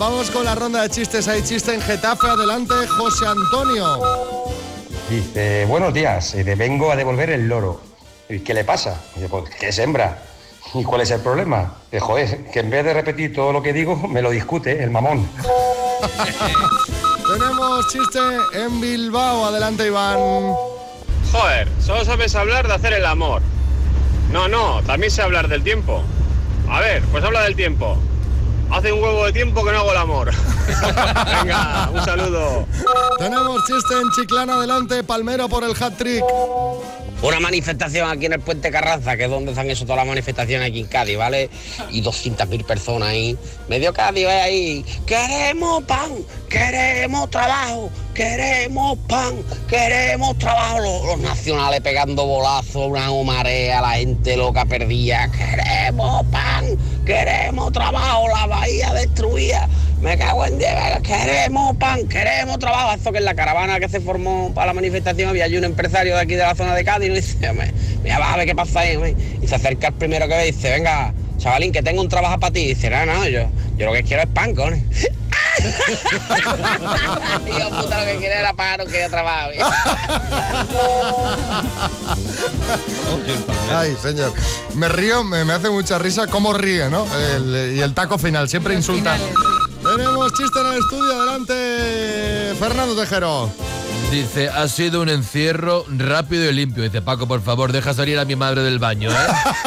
vamos con la ronda de chistes. Hay chiste en Getafe. Adelante, José Antonio. Dice, buenos días, vengo a devolver el loro. ¿Y qué le pasa? Dice, pues que es hembra. ¿Y cuál es el problema? Dice, joder, que en vez de repetir todo lo que digo, me lo discute el mamón. Tenemos chiste en Bilbao. Adelante, Iván. Joder, solo sabes hablar de hacer el amor. No, también sé hablar del tiempo. A ver, pues habla del tiempo. Hace un huevo de tiempo que no hago el amor. Venga, un saludo. Tenemos chiste en Chiclana. Adelante, Palmero por el hat-trick. Una manifestación aquí en el Puente Carranza, que es donde están eso todas las manifestaciones aquí en Cádiz, ¿vale? Y 200.000 personas ahí. Medio Cádiz ahí. Queremos pan, queremos trabajo, queremos pan, queremos trabajo. Los nacionales pegando bolazos, una marea, la gente loca perdida. Queremos pan, queremos trabajo, la bahía destruida. Me cago en 10, queremos pan, queremos trabajo. Esto que en la caravana que se formó para la manifestación había allí un empresario de aquí de la zona de Cádiz y dice, mira, vas a ver qué pasa ahí, y se acerca el primero que ve y dice, venga, chavalín, que tengo un trabajo para ti. Y dice, no, yo lo que quiero es pan, coño. Y yo, puta, lo que quiero era pan, no quería trabajo. Ay, señor. Me río, me hace mucha risa cómo ríe, ¿no? Y el taco final, siempre insulta. Tenemos chiste en el estudio. Adelante, Fernando Tejero. Dice, ha sido un encierro rápido y limpio. Dice, Paco, por favor, deja salir a mi madre del baño, ¿eh?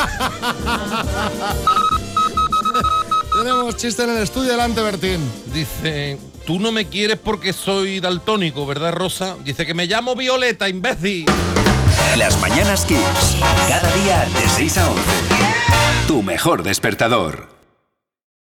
Tenemos chiste en el estudio. Adelante, Bertín. Dice, tú no me quieres porque soy daltónico, ¿verdad, Rosa? Dice que me llamo Violeta, imbécil. Las Mañanas Kiss. Cada día de 6 a 11. Tu mejor despertador.